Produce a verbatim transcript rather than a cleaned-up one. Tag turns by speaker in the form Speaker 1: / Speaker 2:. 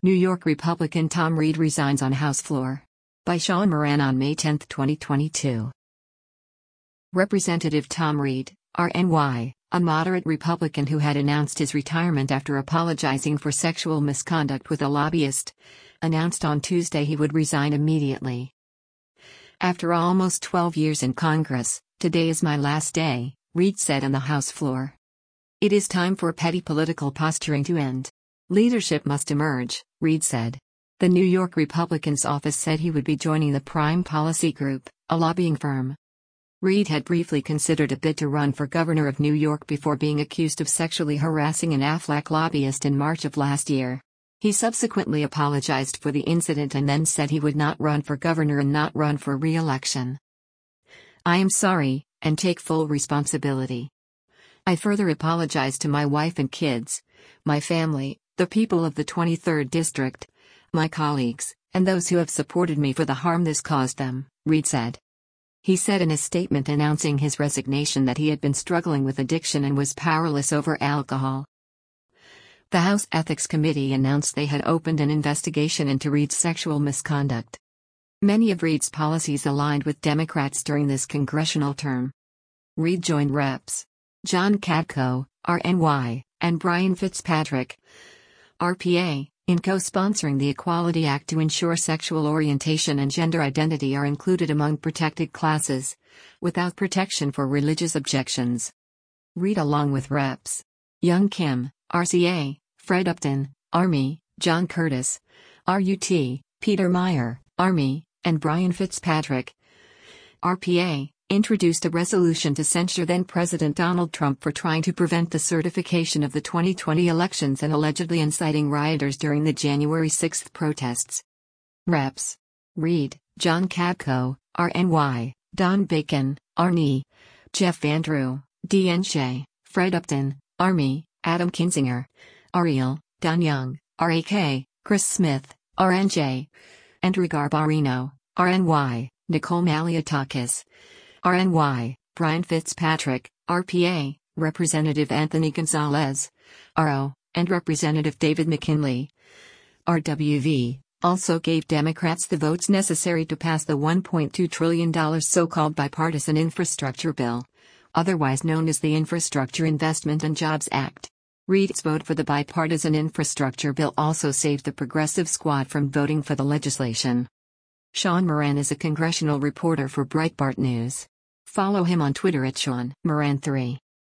Speaker 1: New York Republican Tom Reed resigns on House floor. By Sean Moran on May tenth, twenty twenty-two. Representative Tom Reed, R N Y, a moderate Republican who had announced his retirement after apologizing for sexual misconduct with a lobbyist, announced on Tuesday he would resign immediately. After almost twelve years in Congress, today is my last day, Reed said on the House floor. It is time for petty political posturing to end. Leadership must emerge, Reed said. The New York Republican's office said he would be joining the Prime Policy Group, a lobbying firm. Reed had briefly considered a bid to run for governor of New York before being accused of sexually harassing an Aflac lobbyist in March of last year. He subsequently apologized for the incident and then said he would not run for governor and not run for re-election. I am sorry, and take full responsibility. I further apologize to my wife and kids, my family, the people of the twenty-third District, my colleagues, and those who have supported me for the harm this caused them, Reed said. He said in a statement announcing his resignation that he had been struggling with addiction and was powerless over alcohol. The House Ethics Committee announced they had opened an investigation into Reed's sexual misconduct. Many of Reed's policies aligned with Democrats during this congressional term. Reed joined Reps John Katko, R N Y, and Brian Fitzpatrick, R P A, in co-sponsoring the Equality Act to ensure sexual orientation and gender identity are included among protected classes, without protection for religious objections. Reed, along with Reps Young Kim, R C A, Fred Upton, Army, John Curtis, R U T, Peter Meyer, Army, and Brian Fitzpatrick, R P A, introduced a resolution to censure then-President Donald Trump for trying to prevent the certification of the twenty twenty elections and allegedly inciting rioters during the January sixth protests. Reps Reed, John Katko, R N Y, Don Bacon, R N Y, Jeff Van Drew, D N Shea, Fred Upton, Army, Adam Kinzinger, Ariel, Don Young, R A K, Chris Smith, R N J, Andrew Garbarino, R N Y, Nicole Malliotakis, R N Y, Brian Fitzpatrick, R P A, Representative Anthony Gonzalez, R O, and Representative David McKinley, R W V, also gave Democrats the votes necessary to pass the one point two trillion dollars so-called bipartisan infrastructure bill, otherwise known as the Infrastructure Investment and Jobs Act. Reed's vote for the bipartisan infrastructure bill also saved the Progressive Squad from voting for the legislation. Sean Moran is a congressional reporter for Breitbart News. Follow him on Twitter at Sean Moran three.